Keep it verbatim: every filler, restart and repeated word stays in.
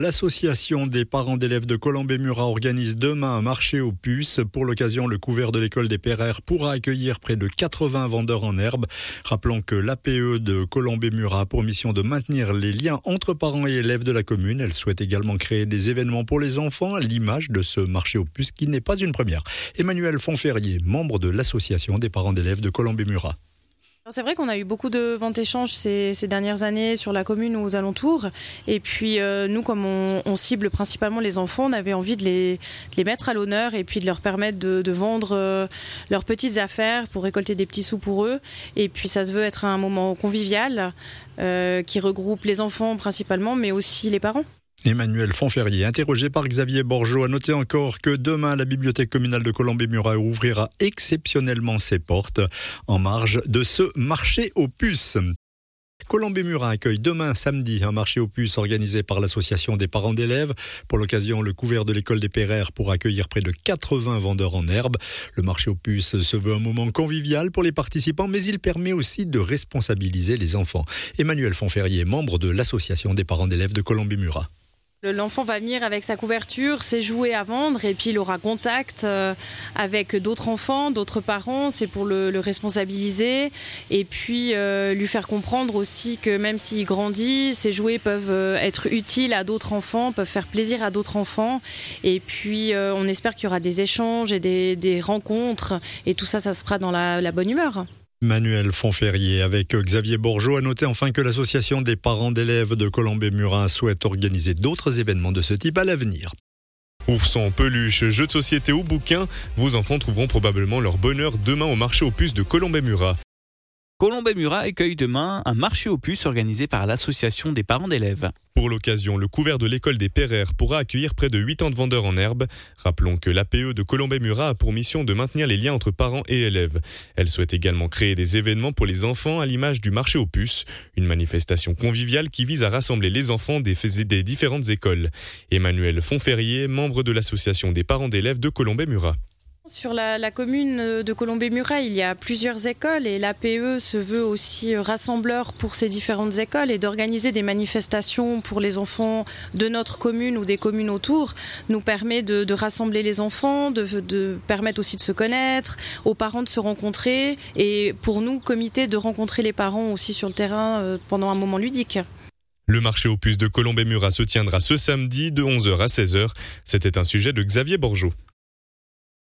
L'association des parents d'élèves de Colombey-Murat organise demain un marché aux puces. Pour l'occasion, le couvert de l'école des Pereires pourra accueillir près de quatre-vingts vendeurs en herbe. Rappelons que l'A P E de Colombey-Murat a pour mission de maintenir les liens entre parents et élèves de la commune. Elle souhaite également créer des événements pour les enfants à l'image de ce marché aux puces qui n'est pas une première. Emmanuel Fonferrier, membre de l'association des parents d'élèves de Colombey-Murat. C'est vrai qu'on a eu beaucoup de ventes-échanges ces, ces dernières années sur la commune ou aux alentours. Et puis euh, nous, comme on, on cible principalement les enfants, on avait envie de les, de les mettre à l'honneur et puis de leur permettre de, de vendre euh, leurs petites affaires pour récolter des petits sous pour eux. Et puis ça se veut être un moment convivial euh, qui regroupe les enfants principalement, mais aussi les parents. Emmanuel Fonferrier, interrogé par Xavier Borgeot, a noté encore que demain, la bibliothèque communale de Colombey-Murat ouvrira exceptionnellement ses portes en marge de ce marché aux puces. Colombey-Murat accueille demain samedi un marché aux puces organisé par l'association des parents d'élèves. Pour l'occasion, le couvert de l'école des Pereires pourra accueillir près de quatre-vingts vendeurs en herbe. Le marché aux puces se veut un moment convivial pour les participants, mais il permet aussi de responsabiliser les enfants. Emmanuel Fonferrier, membre de l'association des parents d'élèves de Colombey-Murat. L'enfant va venir avec sa couverture, ses jouets à vendre et puis il aura contact avec d'autres enfants, d'autres parents. C'est pour le, le responsabiliser et puis euh, lui faire comprendre aussi que même s'il grandit, ses jouets peuvent être utiles à d'autres enfants, peuvent faire plaisir à d'autres enfants. Et puis euh, on espère qu'il y aura des échanges et des, des rencontres et tout ça, ça se fera dans la, la bonne humeur. Manuel Fonferrier avec Xavier Borgeot a noté enfin que l'association des parents d'élèves de Colombey-Murat souhaite organiser d'autres événements de ce type à l'avenir. Ours en peluche, jeux de société ou bouquins, vos enfants trouveront probablement leur bonheur demain au marché aux puces de Colombey-Murat. Colombey-Murat accueille demain un marché aux puces organisé par l'association des parents d'élèves. Pour l'occasion, le couvert de l'école des Pereires pourra accueillir près de quatre-vingts vendeurs en herbe. Rappelons que l'A P E de Colombey-Murat a pour mission de maintenir les liens entre parents et élèves. Elle souhaite également créer des événements pour les enfants à l'image du marché aux puces, une manifestation conviviale qui vise à rassembler les enfants des, des différentes écoles. Emmanuel Fonferrier, membre de l'association des parents d'élèves de Colombey-Murat. Sur la, la commune de Colombey-Murat, il y a plusieurs écoles et l'A P E se veut aussi rassembleur pour ces différentes écoles et d'organiser des manifestations pour les enfants de notre commune ou des communes autour nous permet de, de rassembler les enfants, de, de permettre aussi de se connaître, aux parents de se rencontrer et pour nous, comité, de rencontrer les parents aussi sur le terrain pendant un moment ludique. Le marché aux puces de Colombey-Murat se tiendra ce samedi de onze heures à seize heures. C'était un sujet de Xavier Borgeot.